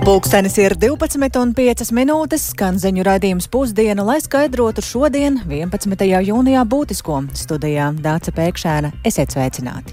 Pulkstenis ir 12,05, skan ziņu raidījums Pusdiena, lai skaidrotu šodien, 11. jūnijā būtisko. Studijā Dāca Pēkšēna, esiet sveicināti.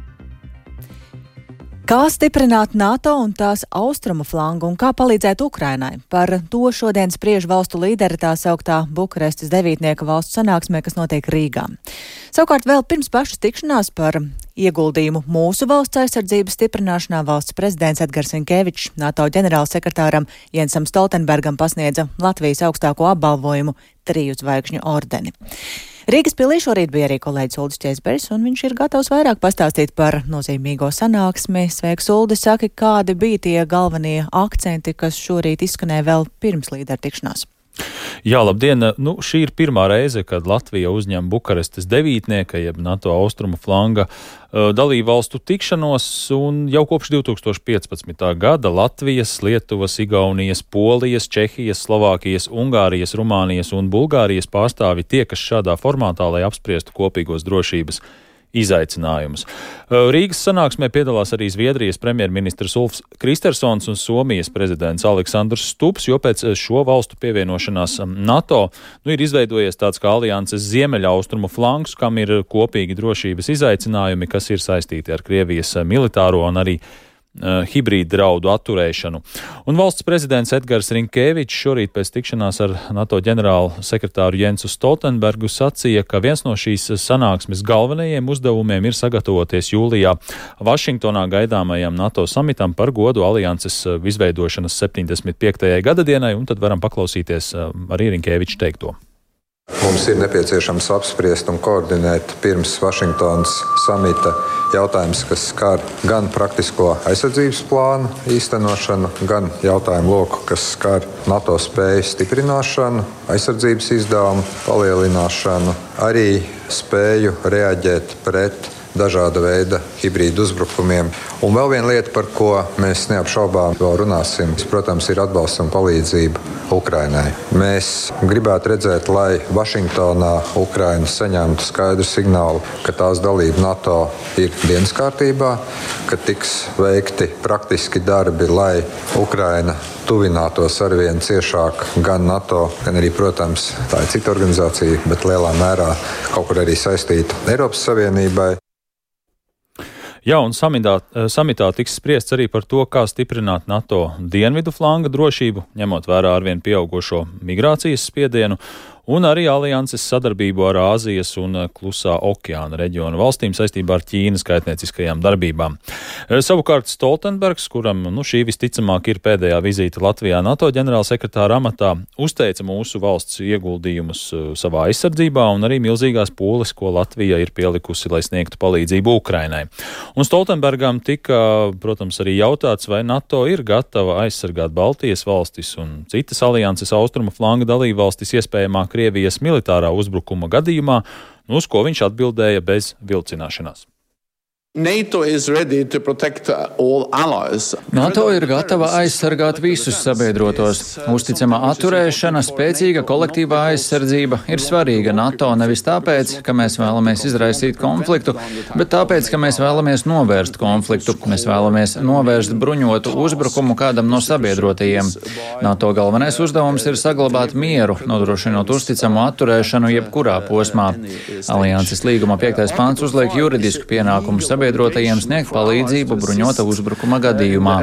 Kā stiprināt NATO un tās austrumu flangu un kā palīdzēt Ukrainai? Par to šodien spriež valstu līderi tā sauktā Bukarestes devītnieka valstu sanāksmē, kas notiek Rīgā. Savukārt vēl pirms pašas tikšanās par ieguldījumu mūsu valsts aizsardzības stiprināšanā valsts prezidents Edgars Rinkēvičs NATO ģenerālsekretāram Jensam Stoltenbergam pasniedza Latvijas augstāko apbalvojumu 3 zvaigžņu ordeni. Rīgas pilī šorīt bija arī kolēģis Uldis Čēzbergs, un viņš ir gatavs vairāk pastāstīt par nozīmīgo sanāksmi. Sveiks, Uldis, saki, kādi bija tie galvenie akcenti, kas šorīt izskanēja vēl pirms līderu tikšanās? Jā, labdien! Šī ir pirmā reize, kad Latvija uzņem Bukarestes devītnieka, jeb NATO austrumu flanga dalību valstu tikšanos, un jau kopš 2015. gada Latvijas, Lietuvas, Igaunijas, Polijas, Čehijas, Slovākijas, Ungārijas, Rumānijas un Bulgārijas pārstāvi tiekas šādā formātā, lai apspriestu kopīgos drošības izaicinājumus. Rīgas sanāksmē piedalās arī Zviedrijas premjerministrs Ulfs Kristersons un Somijas prezidents Aleksandrs Stubbs, jo pēc šo valstu pievienošanās NATO ir izveidojies tāds kā alianses ziemeļaustrumu flanks, kam ir kopīgi drošības izaicinājumi, kas ir saistīti ar Krievijas militāro un arī hibrīdu draudu atturēšanu. Un valsts prezidents Edgars Rinkēvičs šorīt pēc tikšanās ar NATO ģenerālu sekretāru Jensu Stoltenbergu sacīja, ka viens no šīs sanāksmes galvenajiem uzdevumiem ir sagatavoties jūlijā Vašingtonā gaidāmajam NATO samitam par godu alianses izveidošanas 75. gadadienai, un tad varam paklausīties arī Rinkēviča teikto. Mums ir nepieciešams apspriest un koordinēt pirms Vašingtonas samita jautājums, kas skar gan praktisko aizsardzības plānu īstenošanu, gan jautājumu loku, kas skar NATO spēju stiprināšanu, aizsardzības izdevumu palielināšanu, arī spēju reaģēt pret dažāda veida hibrīdu uzbrukumiem. Un vēl viena lieta, par ko mēs neapšaubām vēl runāsim, protams, ir atbalsts un palīdzība Ukrainai. Mēs gribētu redzēt, lai Vašingtonā Ukraina saņemtu skaidru signālu, ka tās dalība NATO ir dienas kārtībā, ka tiks veikti praktiski darbi, lai Ukraina tuvinātos arvien ciešāk gan NATO, gan arī, protams, tā ir cita organizācija, bet lielā mērā kaut kur arī saistīta Eiropas Savienībai. Jā, un samitā tiks spriests arī par to, kā stiprināt NATO dienvidu flanga drošību, ņemot vērā arvien pieaugušo migrācijas spiedienu, un arī alianses sadarbību ar Āzijas un Klusā okeāna reģionu valstīm saistībā ar Ķīnas kaitnieciskajām darbībām. Savukārt Stoltenbergs, kuram šī visticamāk ir pēdējā vizīte Latvijā NATO ģenerālsekretāra amatā, uzteica mūsu valsts ieguldījumus savā aizsardzībā un arī milzīgās pūles, ko Latvija ir pielikusi, lai sniegtu palīdzību Ukrainai. Un Stoltenbergam tika, protams, arī jautāts, vai NATO ir gatava aizsargāt Baltijas valstis un citas alianses austrumu flanga dalībvalstis iespējamā Krievijas militārā uzbrukuma gadījumā, uz ko viņš atbildēja bez vilcināšanās. NATO ir gatava aizsargāt visus sabiedrotos. Uzticama atturēšana, spēcīga kolektīvā aizsardzība ir svarīga NATO nevis tāpēc, ka mēs vēlamies izraisīt konfliktu, bet tāpēc, ka mēs vēlamies novērst konfliktu. Mēs vēlamies novērst bruņotu uzbrukumu kādam no sabiedrotajiem. NATO galvenais uzdevums ir saglabāt mieru, nodrošinot uzticamu atturēšanu jebkurā posmā. Alianses līguma 5. pants uzliek juridisku pienākumu sabiedrotajiem sniegt palīdzību bruņota uzbrukuma gadījumā.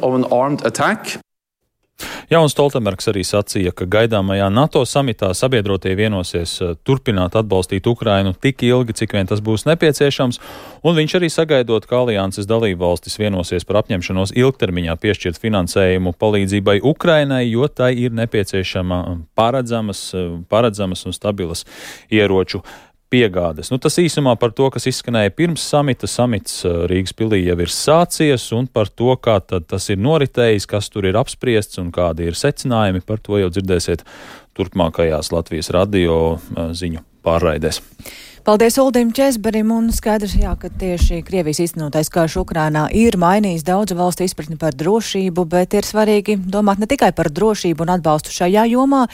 Jā, un Stoltenbergs arī sacīja, ka gaidāmajā NATO samitā sabiedrotie vienosies turpināt atbalstīt Ukrainu tik ilgi, cik vien tas būs nepieciešams, un viņš arī sagaidot, ka alianses dalībvalstis vienosies par apņemšanos ilgtermiņā piešķirt finansējumu palīdzībai Ukrainai, jo tai ir nepieciešama paredzamas un stabilas ieroču piegādes. Tas īsumā par to, kas izskanēja pirms samita. Samits Rīgas pilī jau ir sācies, un par to, kā tad tas ir noritējis, kas tur ir apspriests un kādi ir secinājumi, par to jau dzirdēsiet turpmākajās Latvijas radio ziņu pārraidēs. Paldies Uldim Čēzberim, un skaidrs, ka tieši Krievijas īstenotais karš Ukrainā ir mainījis daudzu valstu izpratni par drošību, bet ir svarīgi domāt ne tikai par drošību un atbalstu šajā jomā,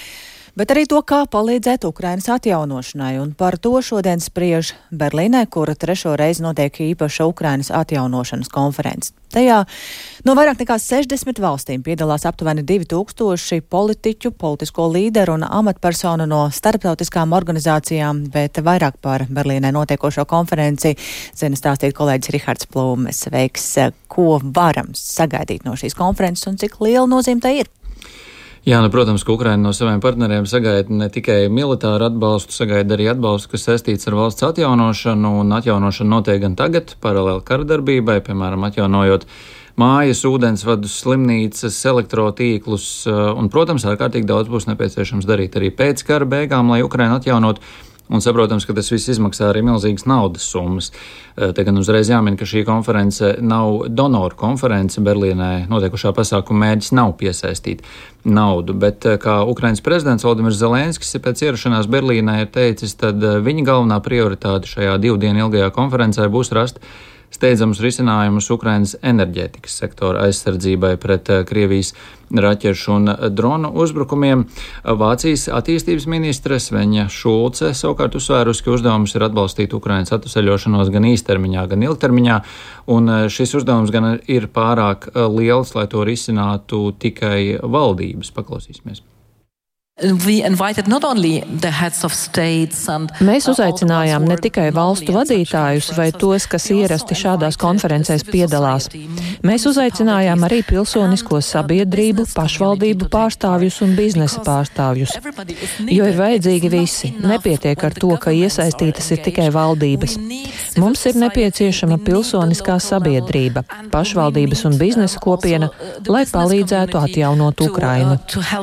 Bet arī to, kā palīdzēt Ukrainas atjaunošanai, un par to šodien spriež Berlīnē, kur 3. reizi notiek īpaša Ukrainas atjaunošanas konference. Tajā no vairāk nekā 60 valstīm piedalās aptuveni 2000 politiķu, politisko līderu un amatpersonu no starptautiskām organizācijām, bet vairāk par Berlīnē notiekošo konferenci zina stāstīt kolēģis Rihards Plūmes. Sveiks, ko varam sagaidīt no šīs konferences un cik liela nozīme tai ir? Jā, protams, ka Ukraina no saviem partneriem sagaida ne tikai militāru atbalstu, sagaida arī atbalstu, kas saistīts ar valsts atjaunošanu, un atjaunošana notiek gan tagad, paralēli karadarbībai, piemēram, atjaunojot mājas, ūdensvadus, slimnīcas, elektrotīklus, un, protams, ārkārtīgi daudz būs nepieciešams darīt arī pēc kara beigām, lai Ukraina atjaunot. Un saprotams, ka tas viss izmaksā arī milzīgas naudas summas. Te gan uzreiz jāmin, ka šī konference nav donoru konference. Berlīnē notiekušā pasākuma mērķis nav piesaistīt naudu, bet kā Ukrainas prezidents Volodimirs Zelenskis pēc ierašanās Berlīnē ir teicis, tad viņa galvenā prioritāte šajā 2 dienu ilgajā konferencē būs rast steidzamus risinājumus Ukrainas enerģētikas sektora aizsardzībai pret Krievijas raķešu un dronu uzbrukumiem. Vācijas attīstības ministre Svenja Šulce savukārt uzsvērusi, ka uzdevums ir atbalstīt Ukrainas atvesaļošanos gan īstermiņā, gan ilgtermiņā, un šis uzdevums gan ir pārāk liels, lai to risinātu tikai valdības. Paklausīsimies. Mēs uzaicinājām ne tikai valstu vadītājus vai tos, kas ierasti šādās konferencēs piedalās. Mēs uzaicinājām arī pilsonisko sabiedrību, pašvaldību pārstāvjus un biznesa pārstāvjus. Jo ir vajadzīgi visi. Nepietiek ar to, ka iesaistītas ir tikai valdības. Mums ir nepieciešama pilsoniskā sabiedrība, pašvaldības un biznesa kopiena, lai palīdzētu atjaunot Ukrainu.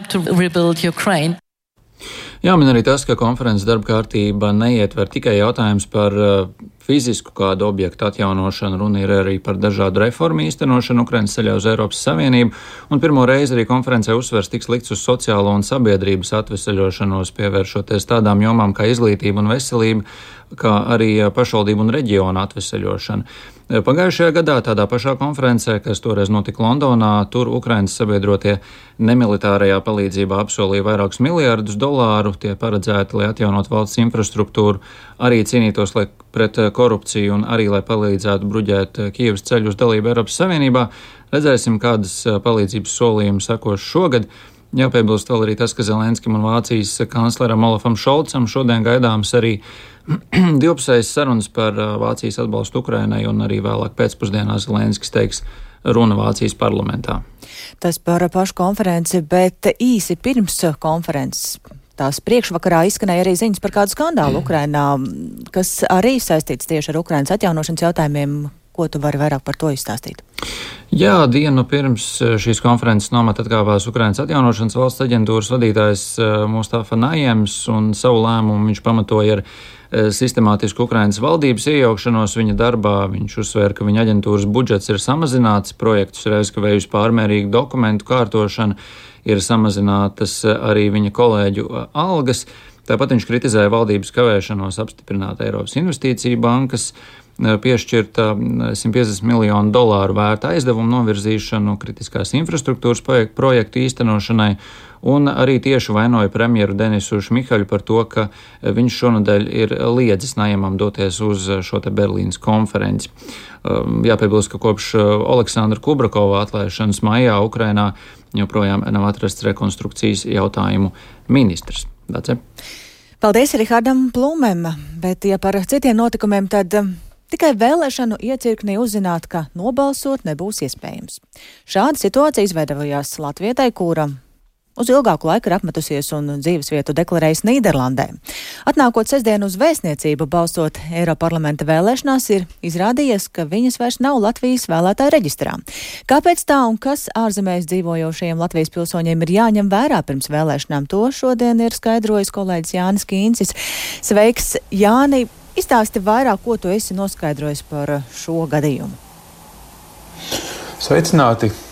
Jāmin arī tas, ka konferences darba kārtība neietver tikai jautājums par fizisku kādu objektu atjaunošanu, runa ir arī par dažādu reformu īstenošanu Ukrainas ceļā uz Eiropas Savienību, un pirmo reizi arī konferencē uzsvers tiks likts uz sociālo un sabiedrības atvesaļošanos, pievēršoties tādām jomām kā izglītība un veselība, kā arī pašvaldību un reģionu atvesaļošana. Pagājušajā gadā tādā pašā konferencē, kas toreiz notika Londonā, tur Ukrainas sabiedrotie nemilitārajā palīdzībā apsolīja vairākus miljārdus dolāru, tie paredzēti, lai atjaunot valsts infrastruktūru, arī cīnītos pret korupciju un arī, lai palīdzētu bruģēt Kijevas ceļu uz dalību Eiropas Savienībā. Redzēsim, kādas palīdzības solījumi sekos šogad. Jāpiebilst vēl arī tas, ka Zelenskim un Vācijas kancleram Olafam Šolcam šodien gaidāms arī divpusējas sarunas par Vācijas atbalstu Ukrainai, un arī vēlāk pēcpusdienā Zelenskis teiks runu Vācijas parlamentā. Tas par pašu konferenci, bet īsi pirms konferences. Tās priekšvakarā izskanēja arī ziņas par kādu skandālu Ukrainā, kas arī saistīts tieši ar Ukrainas atjaunošanas jautājumiem. Ko tu vari vairāk par to izstāstīt? Jā, dienu pirms šīs konferences nomata atkāpās Ukrainas atjaunošanas valsts aģentūras vadītājs Mustafa Najems, un savu lēmumu viņš pamatoja ar sistemātisku Ukrainas valdības iejaukšanos viņa darbā. Viņš uzsvēra, ka viņa aģentūras budžets ir samazināts, projektus ir aizkavējusi pārmērīga dokumentu kārtošana, ir samazinātas arī viņa kolēģu algas. Tāpat viņš kritizēja valdības kavēšanos apstiprināt Eiropas Investīciju bankas piešķirta $150 miljonu vērta aizdevumu novirzīšanu kritiskās infrastruktūras projektu īstenošanai, un arī tieši vainoja premjeru Denisu Šmihaļu par to, ka viņš šonadēļ ir liedzis Najemam doties uz šo te Berlīnas konferenci. Jāpiebilst, ka kopš Oleksandra Kubrakova atlaišanas maijā Ukrainā joprojām nav atrasts rekonstrukcijas jautājumu ministrs. Dace? Paldies Rihardam Plūmem, bet ja par citiem notikumiem, tad tikai vēlēšanu iecirknī uzzināt, ka nobalsot nebūs iespējams. Šāda situācija izveidojās Latvietai, kura uz ilgāku laiku ir apmetusies un dzīvesvietu deklarējis Nīderlandē. Atnākot sestdien uz vēstniecību balsot Eiroparlamenta vēlēšanās, ir izrādījies, ka viņas vairs nav Latvijas vēlētāju reģistrā. Kāpēc tā un kas ārzemēs dzīvojošajiem Latvijas pilsoņiem ir jāņem vērā pirms vēlēšanām, to šodien ir skaidrojis kolēģis Jānis Kīncis. Sveiks, Jāni! Izstāsti vairāk, ko tu esi noskaidrojis par šo gadījumu. Sveicināti!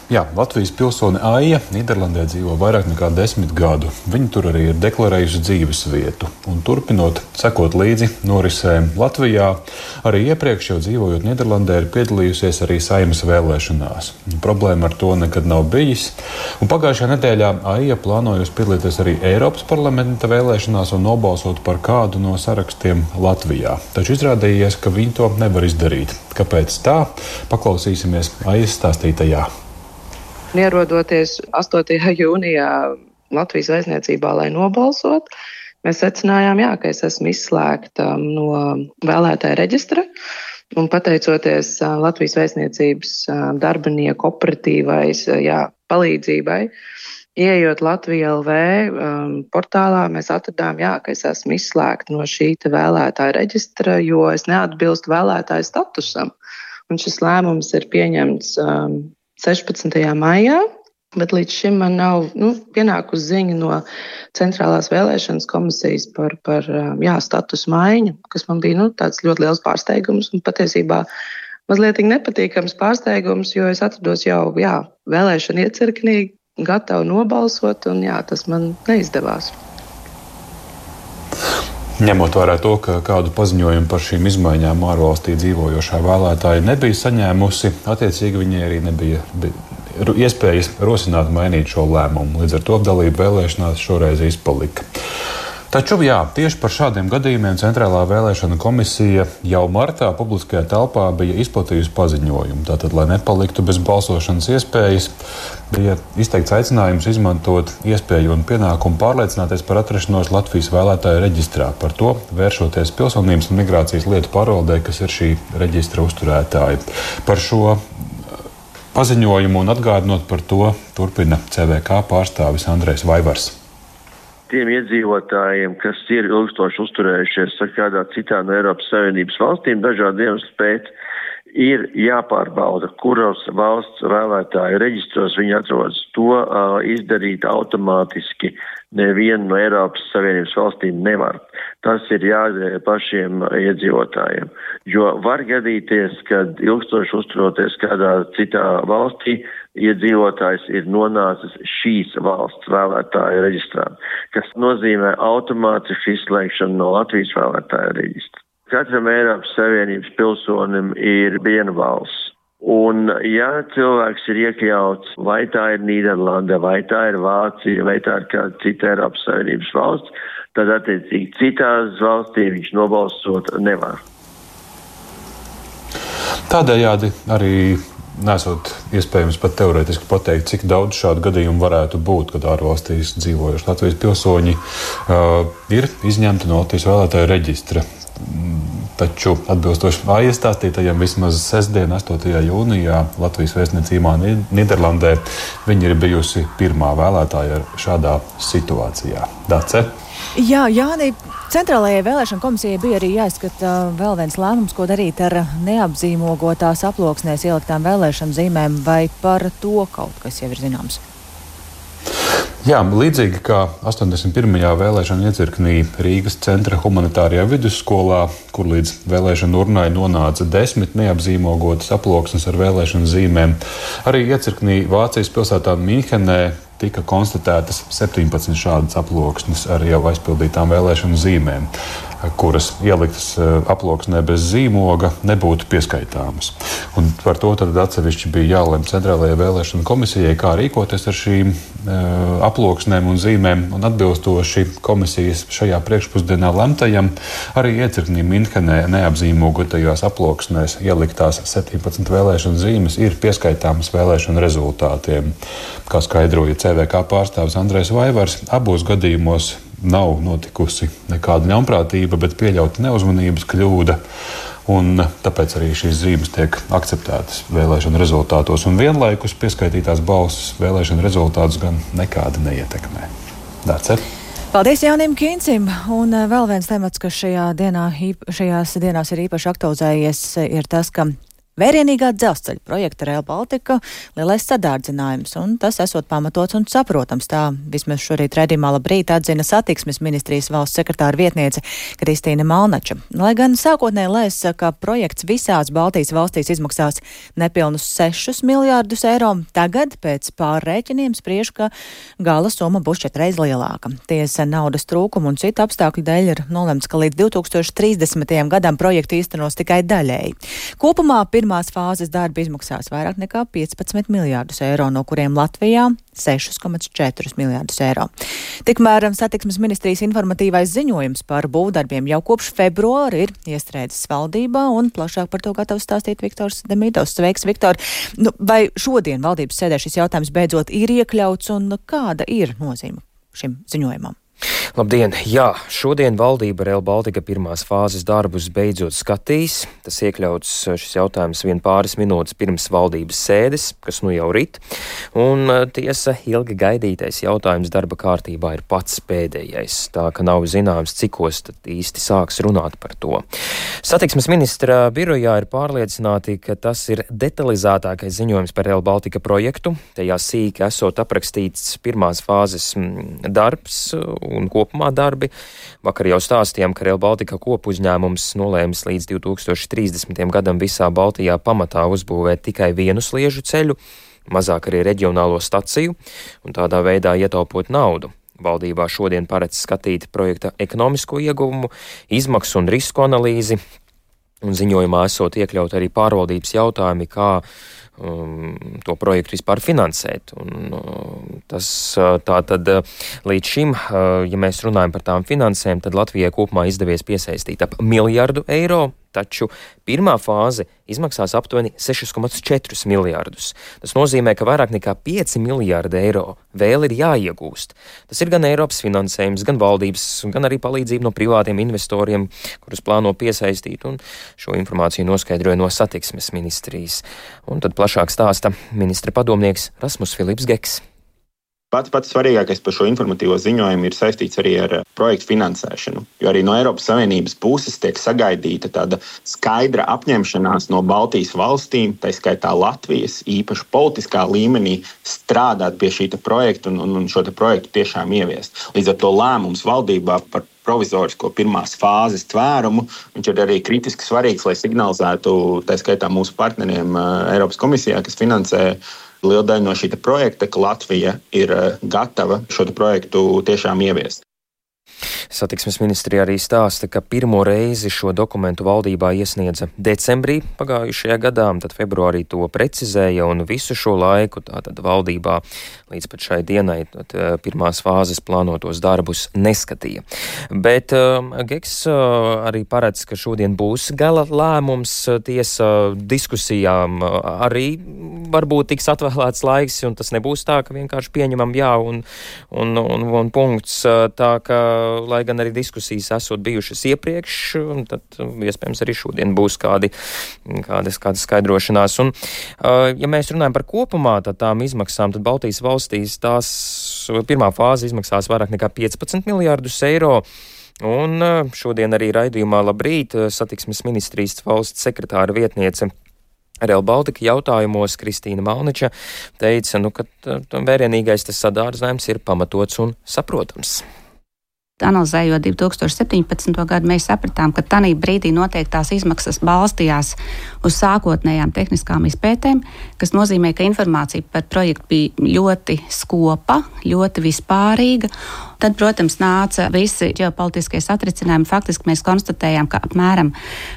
Jā, Latvijas pilsone Aija Nīderlandē dzīvo vairāk nekā 10 gadu. Viņa tur arī ir deklarējusi dzīves vietu. Un turpinot sekot līdzi norisēm Latvijā, arī iepriekš jau dzīvojot Nīderlandē ir piedalījusies arī Saeimas vēlēšanās. Problēma ar to nekad nav bijis. Un pagājušajā nedēļā Aija plānojusi piedalīties arī Eiropas parlamenta vēlēšanās un nobalsot par kādu no sarakstiem Latvijā. Taču izrādījies, ka viņi to nevar izdarīt. Kāpēc tā? Paklausīsimies Aijas stāstītajā. Ierodoties 8. jūnijā Latvijas vēstniecībā, lai nobalsot, mēs secinājām, ka es esmu izslēgta no vēlētāja reģistra. Un pateicoties Latvijas vēstniecības darbinieku operatīvais palīdzībai, ieejot Latvija LV portālā, mēs atradām, ka es esmu izslēgta no šī vēlētāja reģistra, jo es neatbilstu vēlētāja statusam. Un šis lēmums ir pieņemts 16. maijā, bet līdz šim man nav pienākusi ziņa no Centrālās vēlēšanas komisijas par statusu maiņu, kas man bija tāds ļoti liels pārsteigums un patiesībā mazliet nepatīkams pārsteigums, jo es atrados jau vēlēšana iecirknī, gatavu nobalsot, un tas man neizdevās. Ņemot vērā to, ka kādu paziņojumu par šīm izmaiņām ārvalstī dzīvojošā vēlētāja nebija saņēmusi, attiecīgi viņai arī nebija iespējas rosināt mainīt šo lēmumu. Līdz ar to dalību vēlēšanās šoreiz izpalika. Taču, tieši par šādiem gadījumiem Centrālā vēlēšana komisija jau martā publiskajā telpā bija izplatījusi paziņojumu. Tātad, lai nepaliktu bez balsošanas iespējas, bija izteikts aicinājums izmantot iespēju un pienākumu pārliecināties par atrašanos Latvijas vēlētāju reģistrā. Par to vēršoties Pilsonības un migrācijas lietu pārvaldē, kas ir šī reģistra uzturētāji. Par šo paziņojumu un atgādinot par to turpina CVK pārstāvis Andrejs Vaivars. Tiem iedzīvotājiem, kas ir ilgstoši uzturējušies kādā citā no Eiropas Savienības valstīm, dažādu iemeslu pēc, ir jāpārbauda, kuros valsts vēlētāju reģistros viņi atrodas. To izdarīt automātiski nevienu no Eiropas Savienības valstīm nevar. Tas ir jādara pašiem iedzīvotājiem, jo var gadīties, kad ilgstoši uzturoties kādā citā valstī, iedzīvotājs ir nonācis šīs valsts vēlētāju reģistrā, kas nozīmē automātisku izslēgšanu no Latvijas vēlētāju reģistra. Katram Eiropas Savienības pilsonim ir viena valsts. Un, ja cilvēks ir iekļauts, vai tā ir Nīderlanda, vai tā ir Vācija, vai tā ir kāda cita Eiropas Savienības valsts, tad attiecīgi citās valstī viņš nobalsot nevar. Tādējādi arī nesot iespējams pat teorētiski pateikt, cik daudz šādu gadījumu varētu būt, kad ārvalstīs dzīvojuši Latvijas pilsoņi ir izņemti no Latvijas vēlētāju reģistra. Taču atbilstoši Aijas stāstītajiem vismaz sestdien, 8. jūnijā Latvijas vēstniecībā Nīderlandē viņa ir bijusi pirmā vēlētāja šādā situācijā. Dace? Jā, Jāni, Centrālajai vēlēšana komisijai bija arī jāizskata vēl viens lēmums, ko darīt ar neapzīmogotās aploksnēs ieliktām vēlēšanu zīmēm, vai par to kaut kas jau ir zināms? Jā, līdzīgi kā 81. vēlēšana iecirknī Rīgas centra humanitārajā vidusskolā, kur līdz vēlēšanu urnai nonāca 10 neapzīmogotas aploksnes ar vēlēšanu zīmēm, arī iecirknī Vācijas pilsētā Minhenē tika konstatētas 17 šādas aploksnes ar jau aizpildītām vēlēšanu zīmēm, kuras ieliktas aploksnē bez zīmoga nebūtu pieskaitāmas. Un par to tad atsevišķi bija jālem Centrālajai vēlēšana komisijai, kā rīkoties ar šīm aploksnēm un zīmēm, un atbilstoši komisijas šajā priekšpusdienā lemtajam, arī iecirknī Minhenē neapzīmogotajās aploksnēs ieliktās 17 vēlēšanu zīmes ir pieskaitāmas vēlēšanu rezultātiem. Kā skaidroja CVK pārstāvis Andrejs Vaivars, abos gadījumos nav notikusi nekāda ļaunprātība, bet pieļauta neuzmanības kļūda, un tāpēc arī šīs zīmes tiek akceptētas vēlēšanu rezultātos, un vienlaikus pieskaitītās balsis vēlēšanu rezultātus gan nekādi neietekmē. Dace? Paldies Jānim Kīncim, un vēl viens temats, kas šajās dienās ir īpaši aktualizējies, ir tas, ka Vērienīgā dzelzceļa projekta Rail Baltica lielais sadārdzinājums, un tas esot pamatots un saprotams. Tā vismaz šorīt redzījumā Labrīt atzina satiksmes ministrijas valsts sekretāra vietniece Kristīna Malnača. Lai gan sākotnēji lēsa, ka projekts visās Baltijas valstīs izmaksās nepilnus 6 miljārdus eiro, tagad pēc pārrēķiniem spriež, ka gala summa būs 4 reizes lielāka. Tiesa naudas trūkumu un citu apstākļu dēļ ir nolemts, ka līdz 2030. gadam projektu īstenos tikai daļēji. Kopumā pirmās fāzes darbi izmaksās vairāk nekā 15 miljārdus eiro, no kuriem Latvijā 6,4 miljārdus eiro. Tikmēr satiksmes ministrijas informatīvais ziņojums par būvdarbiem jau kopš februāra ir iestrēdzis valdībā, un plašāk par to gatavs stāstīt Viktors Demidovs. Sveiks, Viktor! Vai šodien valdības sēdē šis jautājums beidzot ir iekļauts, un kāda ir nozīme šim ziņojumam? Labdien! Jā, šodien valdība Rail Baltica pirmās fāzes darbus beidzot skatīs. Tas iekļauts šis jautājums vien pāris minūtes pirms valdības sēdes, kas nu jau rit. Un tiesa, ilgi gaidītais jautājums darba kārtībā ir pats pēdējais. Tā ka nav zināms, cikos tad īsti sāks runāt par to. Satiksmes ministra birojā ir pārliecināti, ka tas ir detalizētākais ziņojums par Rail Baltica projektu. Tajā sīki esot aprakstīts pirmās fāzes darbs un kopumā darbi. Vakar jau stāstījām, ka Rail Baltica kopuzņēmums nolēmis līdz 2030. gadam visā Baltijā pamatā uzbūvēt tikai vienu sliežu ceļu, mazāk arī reģionālo staciju, un tādā veidā ietaupot naudu. Valdībā šodien paredz skatīt projekta ekonomisko ieguvumu, izmaksu un risku analīzi, un ziņojumā esot iekļaut arī pārvaldības jautājumi, kā to projektu vispār finansēt. Un tas tā tad līdz šim, ja mēs runājam par tām finansēm, tad Latvijai kopumā izdevies piesaistīt ap 1 miljardu eiro, taču pirmā fāze izmaksās aptuveni 6,4 miljārdus. Tas nozīmē, ka vairāk nekā 5 miljārdi eiro vēl ir jāiegūst. Tas ir gan Eiropas finansējums, gan valdības, gan arī palīdzība no privātiem investoriem, kurus plāno piesaistīt, un šo informāciju noskaidroja no satiksmes ministrijas. Un tad plašāk stāsta ministra padomnieks Rasmus Filips Geks. Pats svarīgākais par šo informatīvo ziņojumu ir saistīts arī ar projektu finansēšanu, jo arī no Eiropas Savienības puses tiek sagaidīta tāda skaidra apņemšanās no Baltijas valstīm, tā skaitā Latvijas, īpaši politiskā līmenī, strādāt pie šī projekta un šo projektu tiešām ieviest. Līdz ar to lēmums valdībā par provizorisko pirmās fāzes tvērumu, viņš ir arī kritiski svarīgs, lai signalizētu, tā skaitā mūsu partneriem Eiropas komisijā, kas finansē liela daļa no šī projekta, ka Latvija ir gatava šo projektu tiešām ieviest. Satiksmes ministrija arī stāsta, ka pirmo reizi šo dokumentu valdībā iesniedza decembrī pagājušajā gadā, tad februārī to precizēja, un visu šo laiku tātad valdībā līdz pat šai dienai pirmās fāzes plānotos darbus neskatīja. Bet Geks arī paredz, ka šodien būs gala lēmums, tiesa diskusijām arī varbūt tiks atvēlēts laiks, un tas nebūs tā, ka vienkārši pieņemam jā un punkts. Tā ka, lai gan arī diskusijas esot bijušas iepriekš, tad iespējams arī šodien būs kādas skaidrošanās. Un, ja mēs runājam par kopumā tām izmaksām, tad Baltijas valstīs tās pirmā fāze izmaksās vairāk nekā 15 miljārdus eiro. Un šodien arī raidījumā Labrīt satiksmes ministrijas valsts sekretāra vietniece Rail Baltica jautājumos Kristīna Malnača teica, ka vērienīgais tas sadārdzinājums ir pamatots un saprotams. Analizējot 2017. gadu, mēs sapratām, ka tanī brīdī noteiktās izmaksas balstījās uz sākotnējām tehniskām izpētēm, kas nozīmē, ka informācija par projektu bija ļoti skopa, ļoti vispārīga. Tad, protams, nāca visi ģeopolitiskie satricinājumi. Faktiski mēs konstatējām, ka apmēram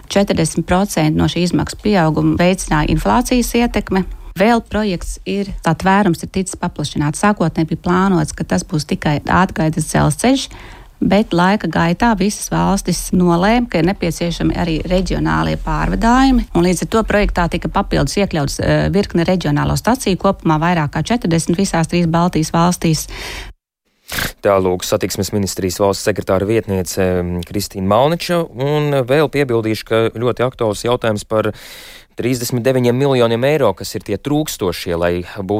40% no šī izmaksu pieauguma veicināja inflācijas ietekme. Vēl projekts tā tvērums ir ticis paplašināts. Sākotnēji bija plānots, ka tas būs tikai ātrgaitas dzelzceļš, bet laika gaitā visas valstis nolēma, ka ir nepieciešami arī reģionālie pārvadājumi, un līdz ar to projektā tika papildus iekļauts virkne reģionālo staciju, kopumā vairāk kā 40 visās 3 Baltijas valstīs. Tālūk satiksmes ministrijas valsts sekretāra vietniece Kristīna Malnača, un vēl piebildīšu, ka ļoti aktuāls jautājums par 39 miljoniem eiro, kas ir tie trūkstošie, lai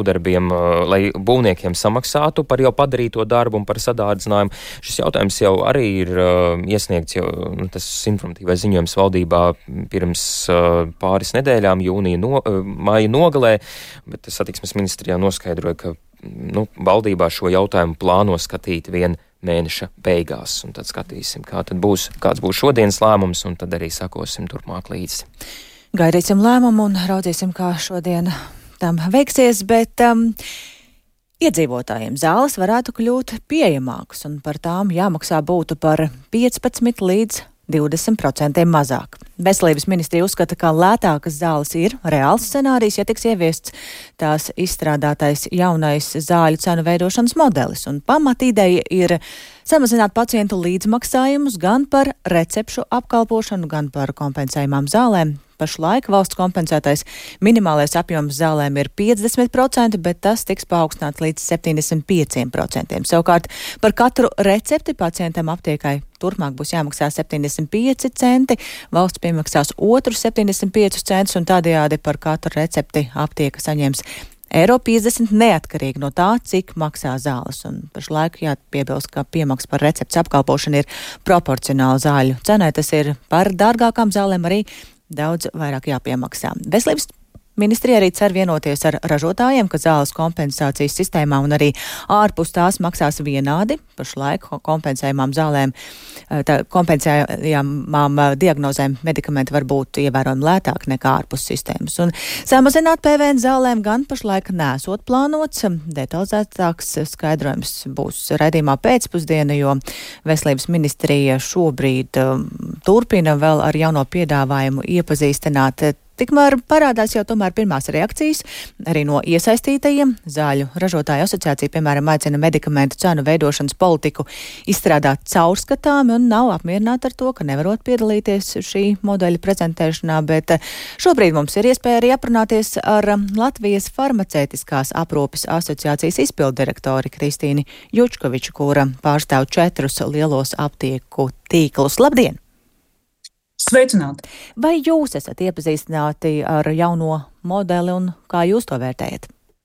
būvniekiem samaksātu par jau padarīto darbu un par sadārdzinājumu. Šis jautājums jau arī ir iesniegts, tas informatīvais ziņojums valdībā pirms pāris nedēļām, māja nogalē, bet satiksmes ministrijā noskaidroja, ka valdībā šo jautājumu plāno skatīt vien mēneša beigās, un tad skatīsim, kāds būs šodienas lēmums, un tad arī sakosim turpmāk līdzi. Gaidīsim lēmumu un raudzīsim, kā šodien tam veiksies, bet iedzīvotājiem zāles varētu kļūt pieejamākas, un par tām jāmaksā būtu par 15 līdz 20% mazāk. Veselības ministrija uzskata, ka lētākas zāles ir reāls scenārijs, ja tiks ieviests tās izstrādātais jaunais zāļu cenu veidošanas modelis. Un pamatīdeja ir samazināt pacientu līdzmaksājumus gan par recepšu apkalpošanu, gan par kompensējumām zālēm. Pašlaik valsts kompensētais minimālais apjoms zālēm ir 50%, bet tas tiks paaugstināts līdz 75%. Savukārt par katru recepti pacientam aptiekai turpmāk būs jāmaksā 75 centi, valsts piemaksās otru 75 centus un tādējādi par katru recepti aptieka saņems €1,50 neatkarīgi no tā, cik maksā zāles. Un pašlaik jāpiebilst, ka piemaksa par receptes apkalpošanu ir proporcionāla zāļu cenai. Tas ir par dārgākām zālēm arī daudz vairāk jāpiemaksā. Veselības ministrija arī cer vienoties ar ražotājiem, ka zāles kompensācijas sistēmā un arī ārpus tās maksās vienādi. Pašlaik kompensējumām zālēm, kompensējumām diagnozēm medikamenti var būt ievērojami lētāki nekā ārpus sistēmas. Un samazināt PVN zālēm gan pašlaik nesot plānots. Detalizētāks skaidrojums būs raidījumā pēcpusdiena, jo Veselības ministrija šobrīd turpina vēl ar jauno piedāvājumu iepazīstināt. Tikmēr parādās jau tomēr pirmās reakcijas arī no iesaistītajiem. Zāļu ražotāju asociācija, piemēram, aicina medikamentu cenu veidošanas politiku izstrādāt caurskatāmi un nav apmierināta ar to, ka nevarot piedalīties šī modeļa prezentēšanā, bet šobrīd mums ir iespēja arī aprunāties ar Latvijas farmaceitiskās aprūpes asociācijas izpilddirektori Kristīni Jučkoviču, kura pārstāv 4 lielos aptieku tīklus. Labdien! Sveicināti! Vai jūs esat iepazīstināti ar jauno modeli un kā jūs to vērtējat?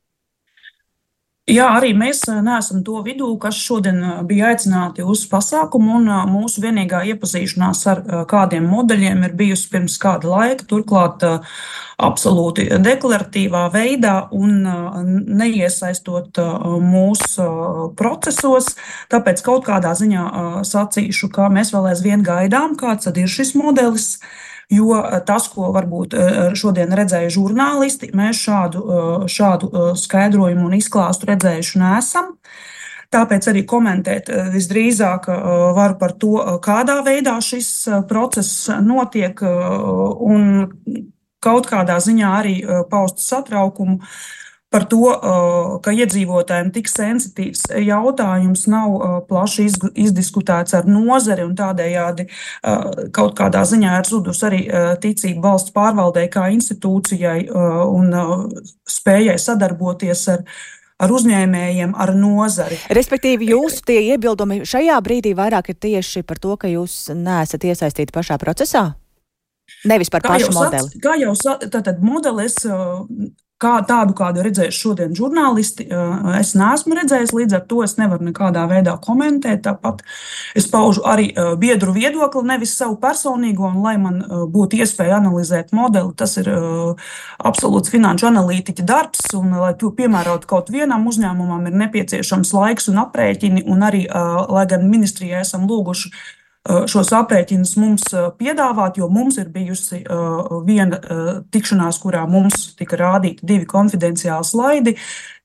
Jā, arī mēs neesam to vidū, kas šodien bija aicināti uz pasākumu, un mūsu vienīgā iepazīšanās ar kādiem modeļiem ir bijusi pirms kāda laika, turklāt absolūti deklaratīvā veidā un neiesaistot mūsu procesos. Tāpēc kaut kādā ziņā sacīšu, ka mēs vēl aizvien gaidām, kāds tad ir šis modelis. Jo tas, ko varbūt šodien redzēja žurnālisti, mēs šādu skaidrojumu un izklāstu redzējuši neesam. Tāpēc arī komentēt visdrīzāk varu par to, kādā veidā šis process notiek un kaut kādā ziņā arī paust satraukumu par to, ka iedzīvotājiem tik sensitīvs jautājums nav plaši izdiskutēts ar nozari un tādējādi kaut kādā ziņā ir zudus arī ticība valsts pārvaldei kā institūcijai un spējai sadarboties ar uzņēmējiem, ar nozari. Respektīvi, jūsu tie iebildumi šajā brīdī vairāk ir tieši par to, ka jūs neesat iesaistīti pašā procesā? Nevis par pašu modeli. Kā jau tātad modelis, tādu, kādu redzējuši šodien žurnālisti, es neesmu redzējis, līdz ar to es nevaru nekādā veidā komentēt. Tāpat es paužu arī biedru viedokli, nevis savu personīgo, un lai man būtu iespēja analizēt modeli, tas ir absolūts finanšu analītiķa darbs, un lai to piemērotu kaut vienam uzņēmumam ir nepieciešams laiks un aprēķini, un arī, lai gan ministrijai esam lūguši šos aprēķinus mums piedāvāt, jo mums ir bijusi viena tikšanās, kurā mums tika rādīti 2 konfidenciāli slaidi.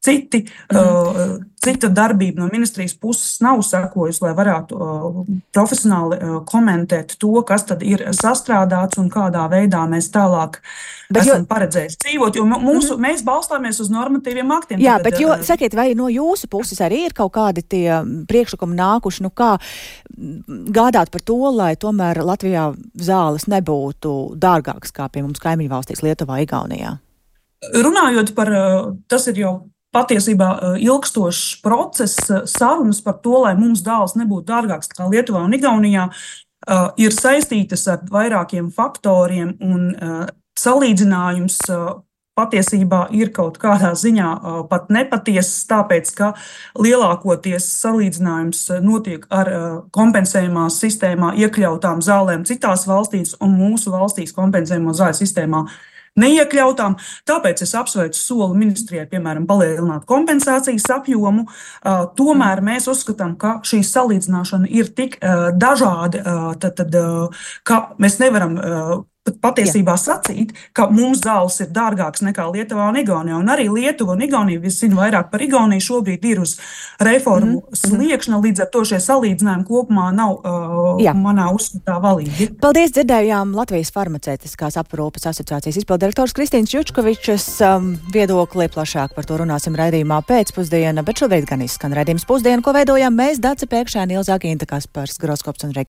Cita darbība no ministrijas puses nav sekojusi, lai varētu profesionāli komentēt to, kas tad ir sastrādāts un kādā veidā mēs tālāk esam paredzējuši dzīvot, jo mēs balstāmies uz normatīviem aktiem. Jā, bet sakiet, vai no jūsu puses arī ir kaut kādi tie priekšlikumi nākuši, kā gādāt par to, lai tomēr Latvijā zāles nebūtu dārgākas kā pie mums kaimiņu valstīs Lietuvā, Igaunijā? Runājot par, tas ir jau patiesībā ilgstošs process, sarunas par to, lai mums zāles nebūtu dārgākas kā Lietuvā un Igaunijā, ir saistītas ar vairākiem faktoriem, un salīdzinājums patiesībā ir kaut kādā ziņā pat nepatiesas, tāpēc, ka lielākoties salīdzinājums notiek ar kompensējumā sistēmā iekļautām zālēm citās valstīs un mūsu valstīs kompensējumā zāļu sistēmā neiekļautām. Tāpēc es apsveicu soli ministrijai, piemēram, palielināt kompensācijas apjomu. Tomēr mēs uzskatām, ka šī salīdzināšana ir tik dažādi, ka mēs nevaram patiesībā sacīt, ka mums zāles ir dārgāks nekā Lietuvā un Igaunijā. Un arī Lietuva un Igaunija, es zinu vairāk par Igauniju, šobrīd ir uz reformu sliekšņa, līdz ar to šie salīdzinājumi kopumā nav manā uzskatā valīgi. Paldies, dzirdējām Latvijas farmaceitiskās aprūpes asociācijas izpildirektors Kristīnas Jučkovičas viedokli. Plašāk par to runāsim raidījumā pēcpusdiena, bet šobrīd gan izskan raidījums pusdiena, ko veidojam mēs, Dace Pēkšēni, Ilza Agīnta, Kaspars Groskops un